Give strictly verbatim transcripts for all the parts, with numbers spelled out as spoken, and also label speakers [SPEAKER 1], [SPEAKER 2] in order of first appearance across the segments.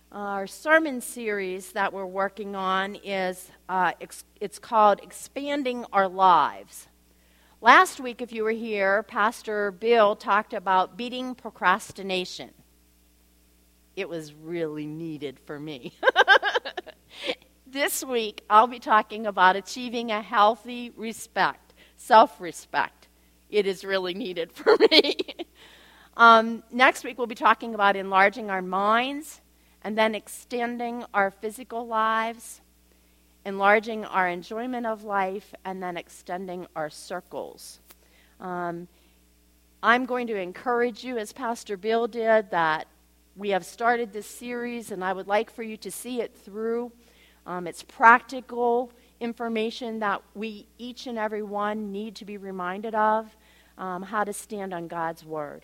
[SPEAKER 1] Our sermon series that we're working on is, uh, ex- it's called Expanding Our Lives. Last week, if you were here, Pastor Bill talked about beating procrastination. It was really needed for me. This week, I'll be talking about achieving a healthy respect, self-respect. It is really needed for me. um, next week, we'll be talking about enlarging our minds, and then extending our physical lives, enlarging our enjoyment of life, and then extending our circles. Um, I'm going to encourage you, as Pastor Bill did, that we have started this series, and I would like for you to see it through. Um, it's practical information that we, each and every one, need to be reminded of, um, how to stand on God's Word.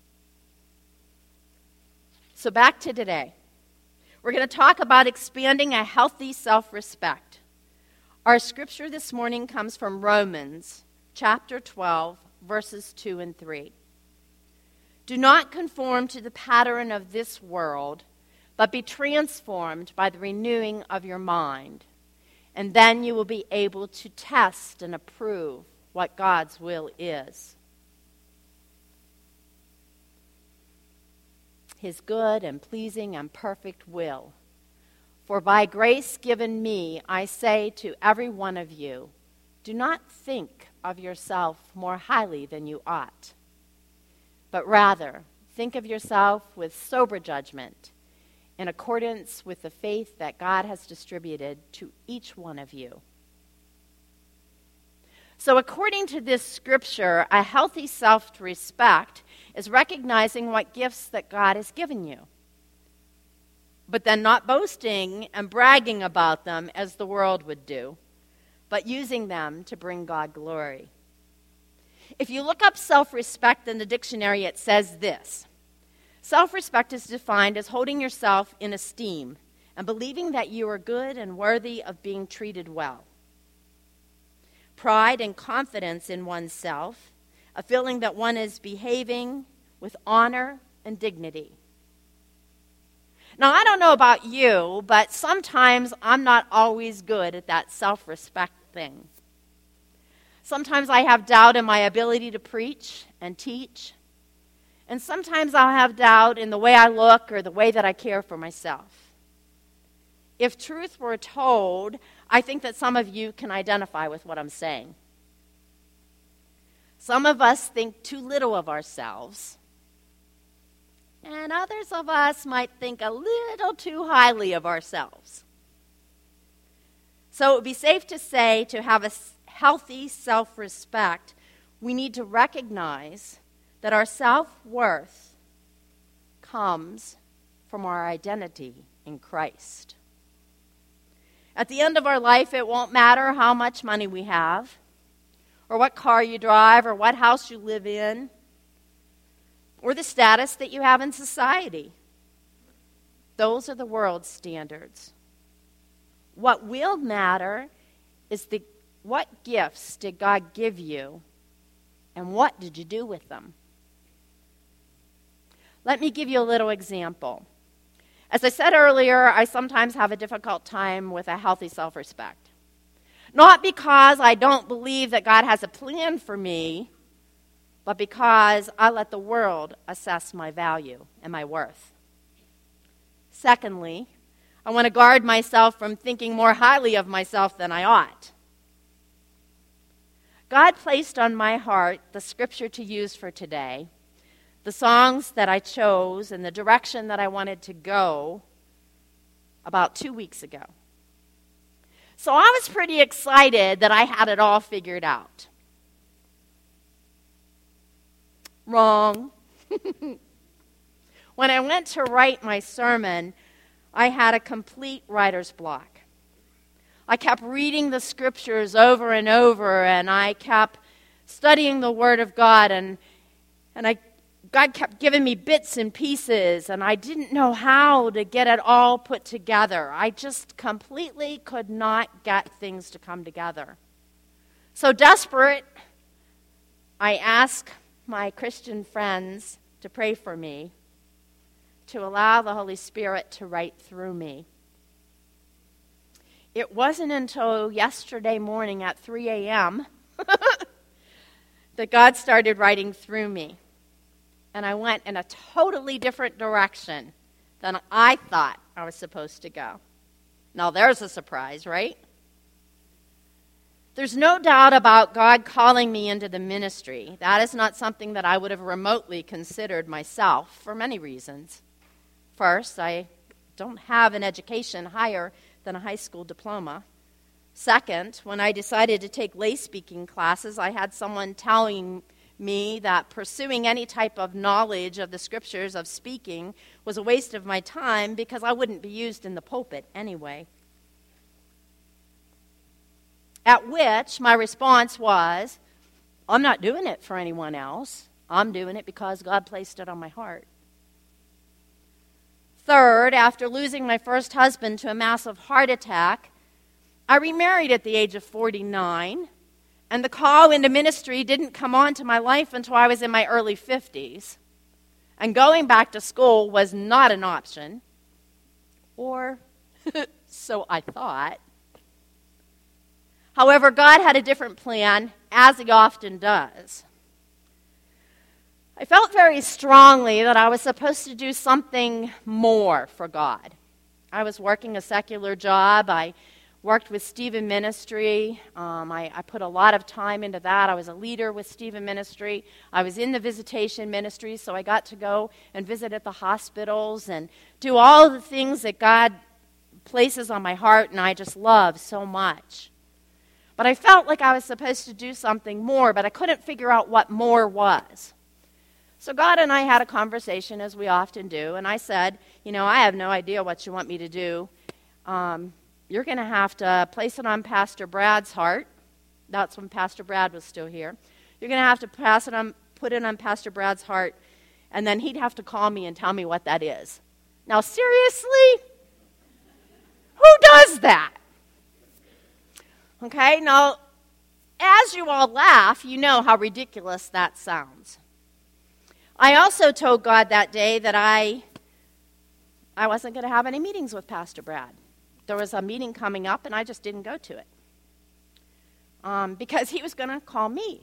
[SPEAKER 1] So back to today. We're going to talk about expanding a healthy self-respect. Our scripture this morning comes from Romans chapter twelve, verses two and three. Do not conform to the pattern of this world, but be transformed by the renewing of your mind, and then you will be able to test and approve what God's will is. His good and pleasing and perfect will. For by grace given me, I say to every one of you, do not think of yourself more highly than you ought, but rather think of yourself with sober judgment, in accordance with the faith that God has distributed to each one of you. So according to this scripture, a healthy self-respect is recognizing what gifts that God has given you, but then not boasting and bragging about them as the world would do, but using them to bring God glory. If you look up self-respect in the dictionary, it says this: self-respect is defined as holding yourself in esteem and believing that you are good and worthy of being treated well. Pride and confidence in oneself, a feeling that one is behaving with honor and dignity. Now, I don't know about you, but sometimes I'm not always good at that self-respect thing. Sometimes I have doubt in my ability to preach and teach, and sometimes I'll have doubt in the way I look or the way that I care for myself. If truth were told, I think that some of you can identify with what I'm saying. Some of us think too little of ourselves, and others of us might think a little too highly of ourselves. So it would be safe to say, to have a healthy self-respect, we need to recognize that our self-worth comes from our identity in Christ. At the end of our life, it won't matter how much money we have, or what car you drive, or what house you live in, or the status that you have in society. Those are the world's standards. What will matter is the what gifts did God give you, and what did you do with them? Let me give you a little example. As I said earlier, I sometimes have a difficult time with a healthy self-respect. Not because I don't believe that God has a plan for me, but because I let the world assess my value and my worth. Secondly, I want to guard myself from thinking more highly of myself than I ought. God placed on my heart the scripture to use for today, the songs that I chose, and the direction that I wanted to go about two weeks ago. So I was pretty excited that I had it all figured out. Wrong. When I went to write my sermon, I had a complete writer's block. I kept reading the scriptures over and over, and I kept studying the Word of God, and and I God kept giving me bits and pieces, and I didn't know how to get it all put together. I just completely could not get things to come together. So desperate, I asked my Christian friends to pray for me to allow the Holy Spirit to write through me. It wasn't until yesterday morning at three a.m. that God started writing through me. And I went in a totally different direction than I thought I was supposed to go. Now there's a surprise, right? There's no doubt about God calling me into the ministry. That is not something that I would have remotely considered myself for many reasons. First, I don't have an education higher than a high school diploma. Second, when I decided to take lay speaking classes, I had someone telling me that pursuing any type of knowledge of the scriptures of speaking was a waste of my time because I wouldn't be used in the pulpit anyway. At which my response was, I'm not doing it for anyone else. I'm doing it because God placed it on my heart. Third, after losing my first husband to a massive heart attack, I remarried at the age of forty-nine, and the call into ministry didn't come on to my life until I was in my early fifties. And going back to school was not an option, or so I thought. However, God had a different plan, as he often does. I felt very strongly that I was supposed to do something more for God. I was working a secular job. I worked with Stephen Ministry. Um, I, I put a lot of time into that. I was a leader with Stephen Ministry. I was in the visitation ministry, so I got to go and visit at the hospitals and do all the things that God places on my heart and I just love so much. But I felt like I was supposed to do something more, but I couldn't figure out what more was. So God and I had a conversation, as we often do, and I said, you know, I have no idea what you want me to do. Um, you're going to have to place it on Pastor Brad's heart. That's when Pastor Brad was still here. You're going to have to pass it on, put it on Pastor Brad's heart, and then he'd have to call me and tell me what that is. Now, seriously? Who does that? Okay, now, as you all laugh, you know how ridiculous that sounds. I also told God that day that I, I wasn't going to have any meetings with Pastor Brad. There was a meeting coming up, and I just didn't go to it um, because he was going to call me.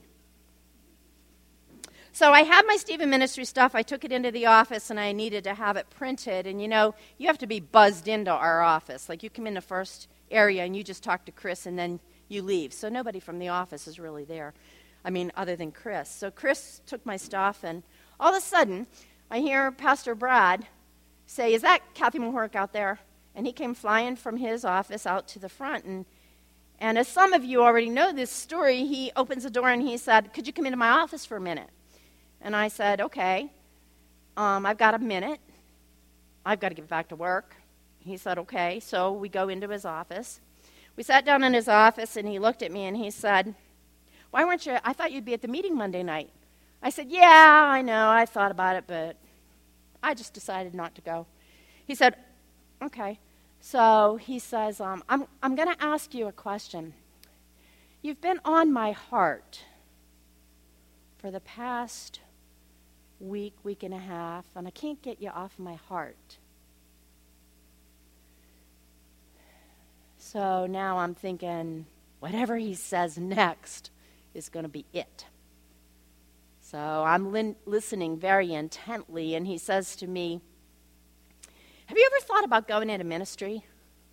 [SPEAKER 1] So I had my Stephen Ministry stuff. I took it into the office, and I needed to have it printed. And, you know, you have to be buzzed into our office. Like, you come in the first area, and you just talk to Chris, and then you leave. So nobody from the office is really there. I mean, other than Chris. So Chris took my stuff, and all of a sudden, I hear Pastor Brad say, is that Kathy Mohoric out there? And he came flying from his office out to the front. And, and as some of you already know this story, he opens the door and he said, could you come into my office for a minute? And I said, okay, um, I've got a minute. I've got to get back to work. He said, okay. So we go into his office. We sat down in his office, and he looked at me, and he said, why weren't you, I thought you'd be at the meeting Monday night. I said, yeah, I know, I thought about it, but I just decided not to go. He said, okay. So he says, um, I'm, I'm going to ask you a question. You've been on my heart for the past week, week and a half, and I can't get you off my heart. So now I'm thinking, whatever he says next is going to be it. So I'm lin- listening very intently, and he says to me, have you ever thought about going into ministry?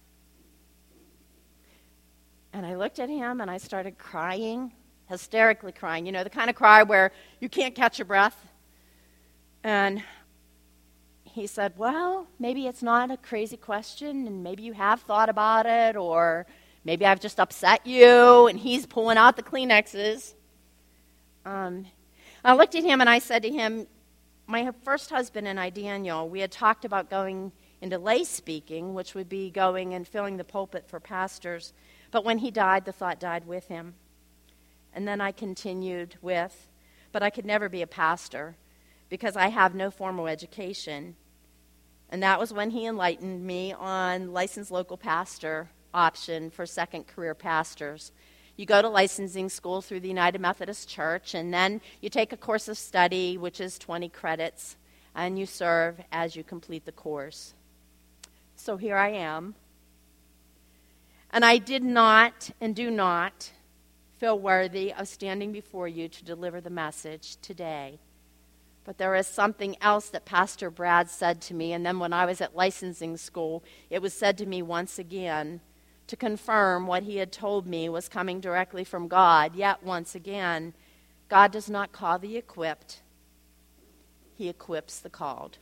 [SPEAKER 1] And I looked at him, and I started crying, hysterically crying, you know, the kind of cry where you can't catch your breath. And he said, well, maybe it's not a crazy question, and maybe you have thought about it, or maybe I've just upset you, and he's pulling out the Kleenexes. Um, I looked at him, and I said to him, my first husband and I, Daniel, we had talked about going into lay speaking, which would be going and filling the pulpit for pastors. But when he died, the thought died with him. And then I continued with, but I could never be a pastor because I have no formal education. And that was when he enlightened me on licensed local pastor option for second career pastors. You go to licensing school through the United Methodist Church, and then you take a course of study, which is twenty credits, and you serve as you complete the course. So here I am. And I did not and do not feel worthy of standing before you to deliver the message today. But there is something else that Pastor Brad said to me, and then when I was at licensing school, it was said to me once again to confirm what he had told me was coming directly from God. Yet once again, God does not call the equipped. He equips the called.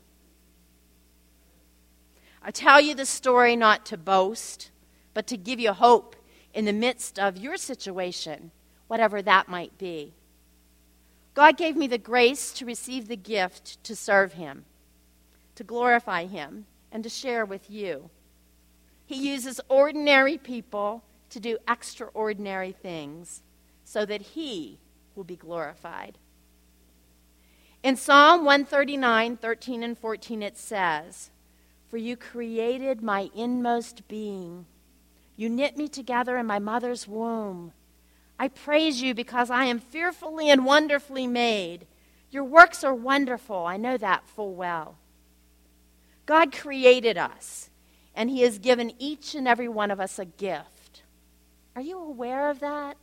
[SPEAKER 1] I tell you the story not to boast, but to give you hope in the midst of your situation, whatever that might be. God gave me the grace to receive the gift to serve him, to glorify him, and to share with you. He uses ordinary people to do extraordinary things so that he will be glorified. In Psalm one thirty-nine, thirteen and fourteen, it says, "For you created my inmost being. You knit me together in my mother's womb. I praise you because I am fearfully and wonderfully made. Your works are wonderful. I know that full well." God created us, and he has given each and every one of us a gift. Are you aware of that?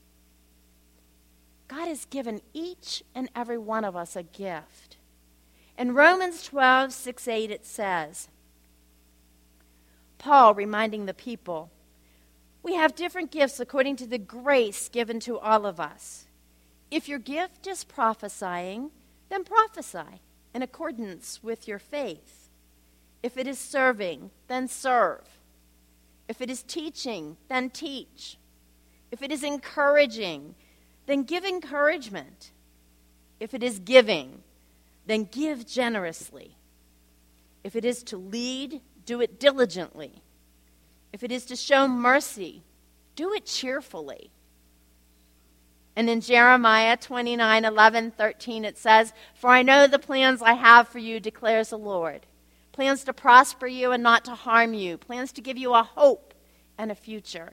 [SPEAKER 1] God has given each and every one of us a gift. In Romans twelve, six, eight, it says, Paul reminding the people, "We have different gifts according to the grace given to all of us. If your gift is prophesying, then prophesy in accordance with your faith. If it is serving, then serve. If it is teaching, then teach. If it is encouraging, then give encouragement. If it is giving, then give generously. If it is to lead, do it diligently. If it is to show mercy, do it cheerfully." And in Jeremiah twenty-nine, eleven, thirteen, it says, "For I know the plans I have for you, declares the Lord. Plans to prosper you and not to harm you. Plans to give you a hope and a future.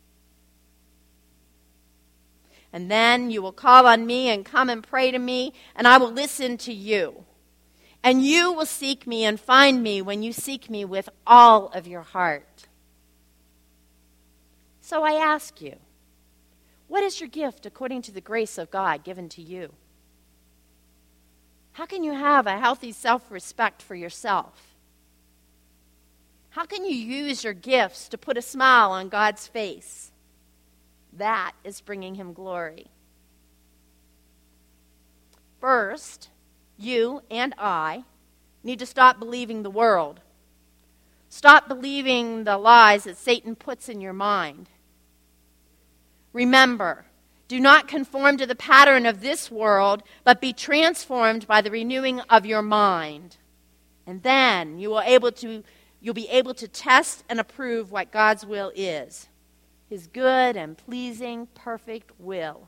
[SPEAKER 1] And then you will call on me and come and pray to me, and I will listen to you. And you will seek me and find me when you seek me with all of your heart." So I ask you, what is your gift according to the grace of God given to you? How can you have a healthy self-respect for yourself? How can you use your gifts to put a smile on God's face? That is bringing him glory. First, you and I need to stop believing the world. Stop believing the lies that Satan puts in your mind. Remember, do not conform to the pattern of this world, but be transformed by the renewing of your mind. And then you will able to, you'll be able to test and approve what God's will is, his good and pleasing, perfect will.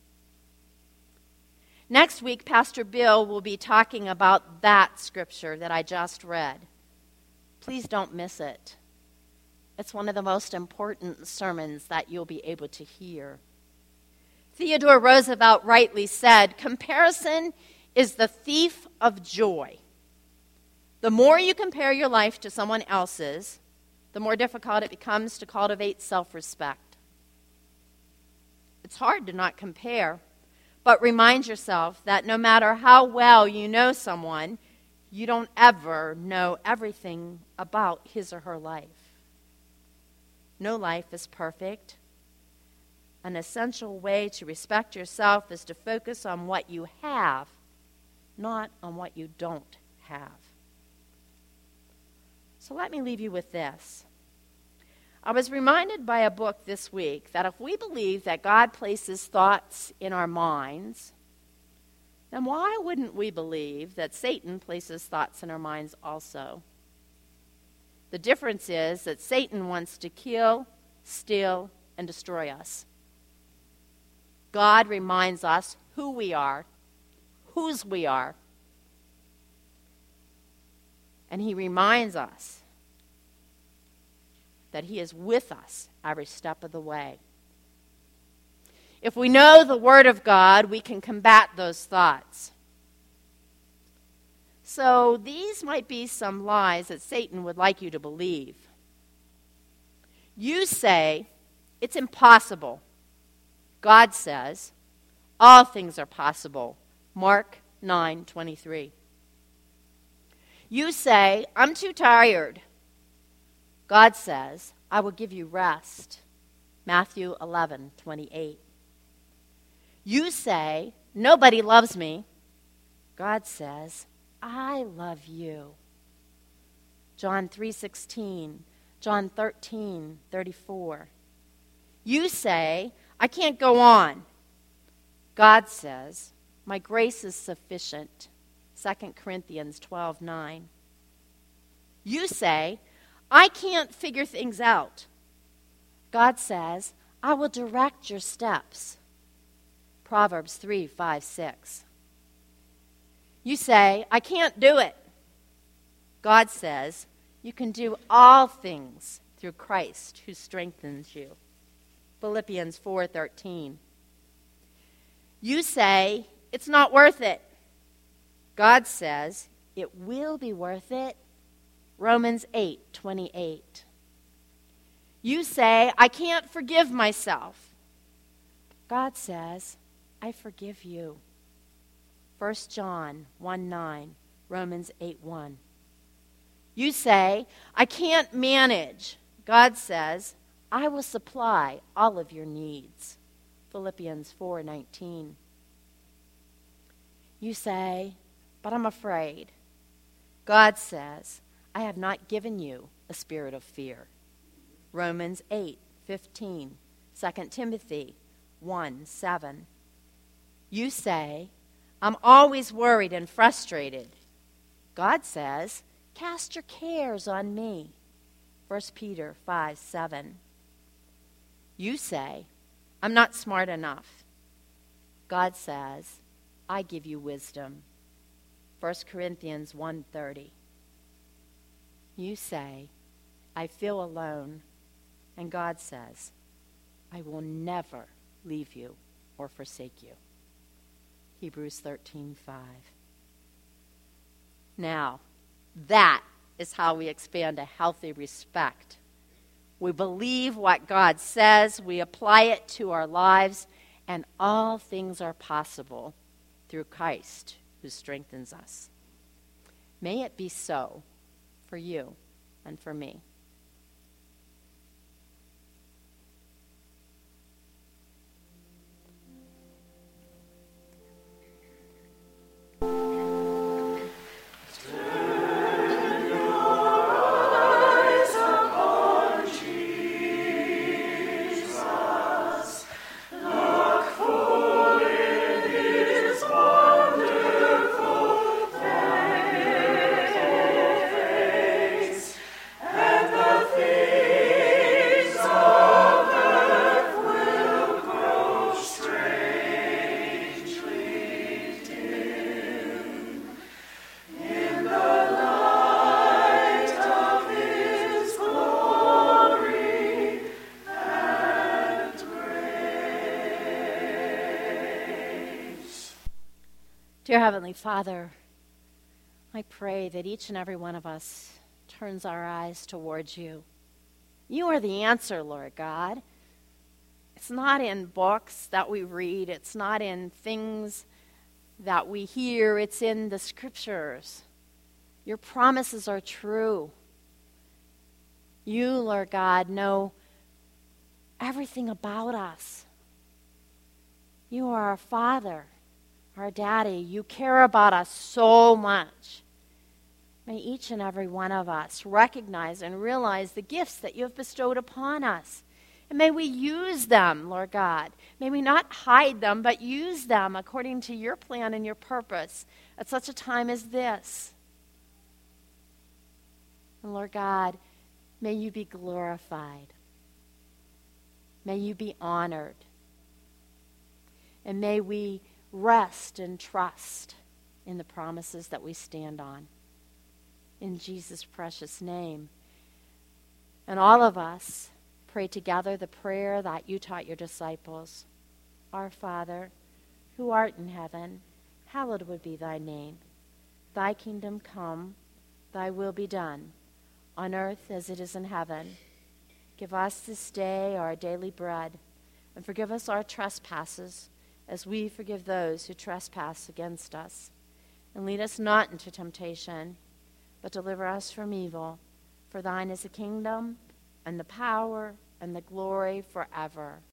[SPEAKER 1] Next week, Pastor Bill will be talking about that scripture that I just read. Please don't miss it. It's one of the most important sermons that you'll be able to hear. Theodore Roosevelt rightly said, "Comparison is the thief of joy." The more you compare your life to someone else's, the more difficult it becomes to cultivate self-respect. It's hard to not compare, but remind yourself that no matter how well you know someone, you don't ever know everything about his or her life. No life is perfect. An essential way to respect yourself is to focus on what you have, not on what you don't have. So let me leave you with this. I was reminded by a book this week that if we believe that God places thoughts in our minds, then why wouldn't we believe that Satan places thoughts in our minds also? The difference is that Satan wants to kill, steal, and destroy us. God reminds us who we are, whose we are. And he reminds us that he is with us every step of the way. If we know the Word of God, we can combat those thoughts. So these might be some lies that Satan would like you to believe. You say, it's impossible. God says, all things are possible. Mark nine twenty-three. You say, I'm too tired. God says, I will give you rest. Matthew eleven twenty-eight. You say, nobody loves me. God says, I love you. John three sixteen, John thirteen thirty-four. You say, I can't go on. God says, my grace is sufficient. Second Corinthians twelve nine. You say, I can't figure things out. God says, I will direct your steps. Proverbs three five six. You say, I can't do it. God says, you can do all things through Christ who strengthens you. Philippians four thirteen. You say, it's not worth it. God says, it will be worth it. Romans eight twenty-eight. You say, I can't forgive myself. God says, I forgive you. First John one nine, Romans eight one. You say, I can't manage. God says, I will supply all of your needs. Philippians four nineteen. You say, but I'm afraid. God says, I have not given you a spirit of fear. Romans eight fifteen, Second Timothy one seven. You say, I'm always worried and frustrated. God says, cast your cares on me. First Peter five seven. You say, I'm not smart enough. God says, I give you wisdom. First Corinthians one thirty. You say, I feel alone. And God says, I will never leave you or forsake you. Hebrews thirteen five. Now, that is how we expand a healthy respect. We believe what God says, we apply it to our lives, and all things are possible through Christ who strengthens us. May it be so for you and for me. Dear Heavenly Father, I pray that each and every one of us turns our eyes towards you. You are the answer, Lord God. It's not in books that we read. It's not in things that we hear. It's in the scriptures. Your promises are true. You, Lord God, know everything about us. You are our Father, our Daddy. You care about us so much. May each and every one of us recognize and realize the gifts that you have bestowed upon us. And may we use them, Lord God. May we not hide them, but use them according to your plan and your purpose at such a time as this. And Lord God, may you be glorified. May you be honored. And may we rest and trust in the promises that we stand on. In Jesus' precious name. And all of us pray together the prayer that you taught your disciples. Our Father, who art in heaven, hallowed would be thy name. Thy kingdom come, thy will be done, on earth as it is in heaven. Give us this day our daily bread, and forgive us our trespasses, as we forgive those who trespass against us. And lead us not into temptation, but deliver us from evil. For thine is the kingdom, and the power, and the glory forever.